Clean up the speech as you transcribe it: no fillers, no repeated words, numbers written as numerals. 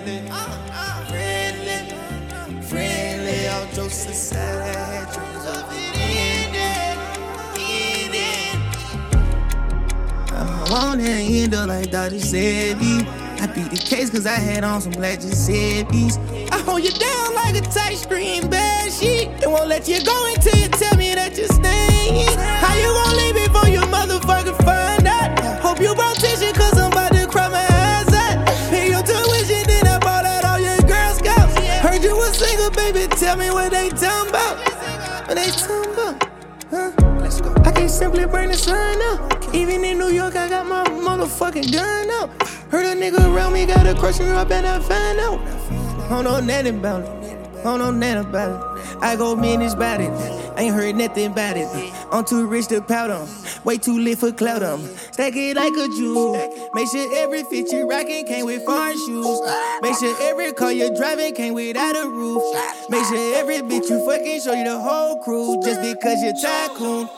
Friendly, all jokes aside, I had dreams of it ending. I want to end up like Dr. Sebi. I beat the case cause I had on some black Giuseppe's. I hold you down like a tight screen bed sheet. It won't let you go until you tell me that you're staying. How you gon' leave before you motherfucking find out? Hope you brought tissue cause I'm about to cry my eyes out. Pay your tuition, then I bought out all your Girl Scouts. Heard you was single, baby, tell me what they talking about. What they talking about? Huh? Let's go. I can't simply bring the sun up. Even in New York, I got my motherfucking gun up. Heard a nigga around me got a crush on you, I better find out. I don't know nothing about it. I don't know nothing about it. I go manage about it. I ain't heard nothing about it. I'm too rich to pout on. Way too lit for clout on. Stack it like a jewel. Make sure every fit you rockin' came with foreign shoes. Make sure every car you're driving came without a roof. Make sure every bitch you fucking show you the whole crew. Just because you're tycoon.